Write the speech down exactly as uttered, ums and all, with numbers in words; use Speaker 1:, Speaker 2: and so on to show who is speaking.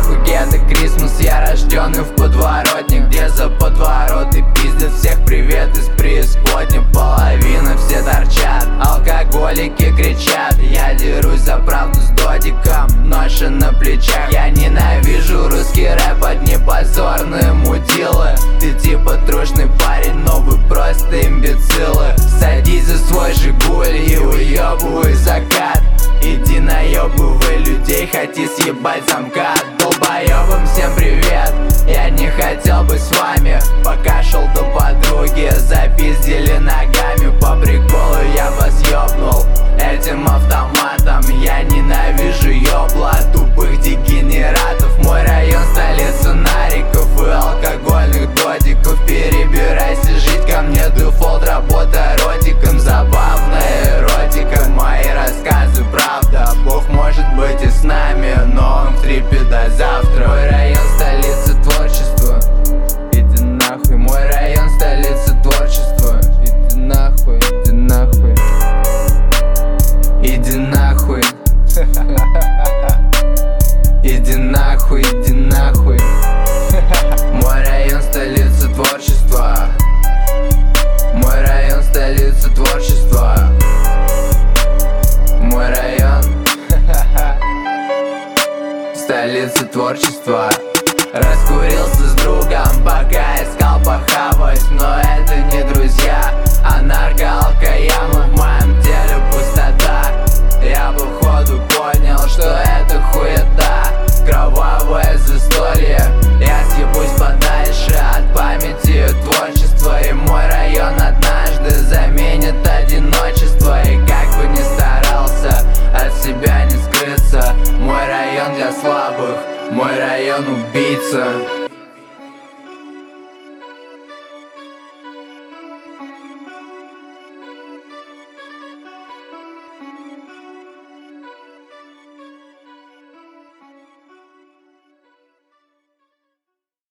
Speaker 1: нахуй гетто Крисмас, я рожденный в подворотне, где за подвороты пиздят всех. Привет из преисподней, половина все торчат, алкоголики кричат. Я дерусь за правду с додиком, ноша на плечах. Я ненавижу русский рэп, одни позорные мудилы. Ты типа трушный парень, но вы просто имбецилы. Садись за свой Жигуль и уебывай закат. Иди наебывай людей, хоти съебать замкат. Долбоебам всем привет, я не хотел быть с вами, пока шел до подруги, запиздили ногами. По приколу я вас ёбнул этим автоматом. Я ненавижу ёбла тупых дегенератов. Мой район столица нариков и алкогольных додиков. Перебирайся жить ко мне, дефолт, работа ротиком. Забавная эротика, мои рассказы правда. Бог может быть и с нами, но он в трипе до завтра. Мой район столица творчества, иди нахуй. Мой район столица творчества, иди нахуй, иди нахуй. Иди нахуй. Иди нахуй, иди нахуй. Мой район столица творчества. Мой район столица творчества. Мой район столица творчества. Раскурился с другом, пока искал похавать, но это не друзья, а нарко-алкоямы. В моем теле пустота. Я походу понял, что это хуета, кровавое застолье. Я съебусь подальше от памяти творчества, и мой район однажды заменит одиночество. И как бы ни старался, от себя не скрыться. Мой район для слабых, мой район убийца.